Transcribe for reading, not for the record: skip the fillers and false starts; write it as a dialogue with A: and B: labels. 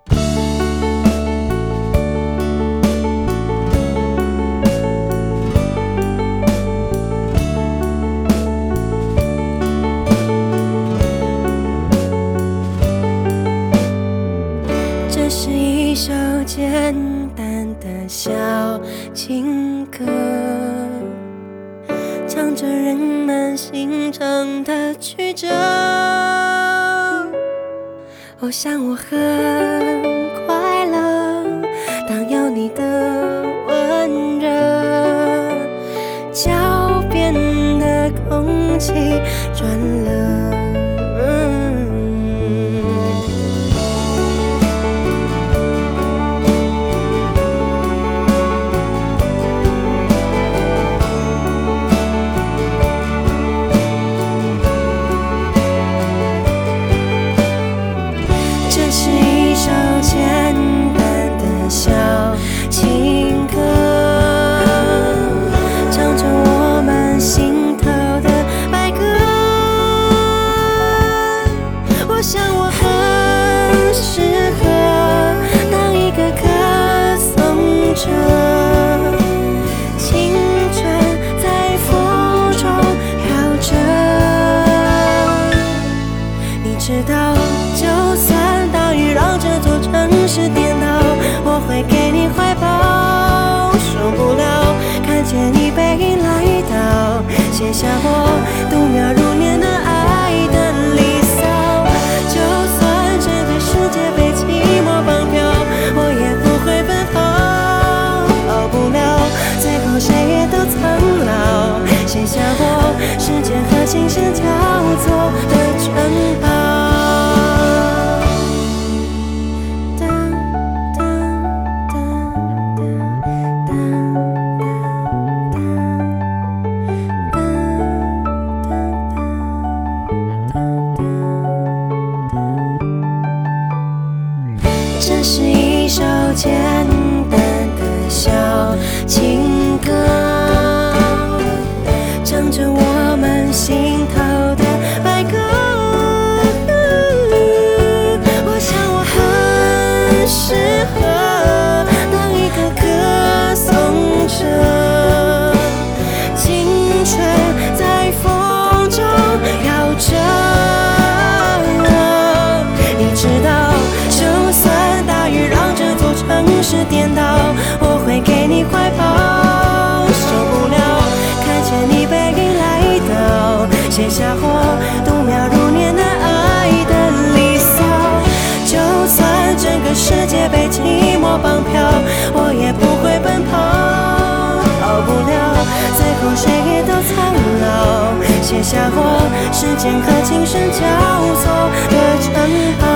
A: 这是一首简单的小情歌，唱着人们心肠的曲折。我想我很快乐，当有你的温热，脚边的空气转了。简单的小情歌，唱着我们心头的白鸽。我想我很适合当一个歌颂者，青春在风中飘着。你知道，就算大雨让这座城市颠倒，我会给你怀抱。受不了看见你背影来到，写下我度秒如年的爱的离骚。就算整个世界被寂寞绑票，我也不会奔跑。逃不了，最后谁也都苍老，写下我时间和琴声交错的城堡。这是一首简单的小情歌，唱着我们心头的白鸽。我想我很适合当一个歌颂者，青春在风中摇着。你知道，就算大雨让这座城市颠倒，我会给你怀抱。受不了看见你背影来到，写下我度秒如年的爱的离骚。就算整个世界被寂寞绑票，我也不会奔跑。逃不了，最后谁也都苍老，写下我时间和琴声交错的城堡。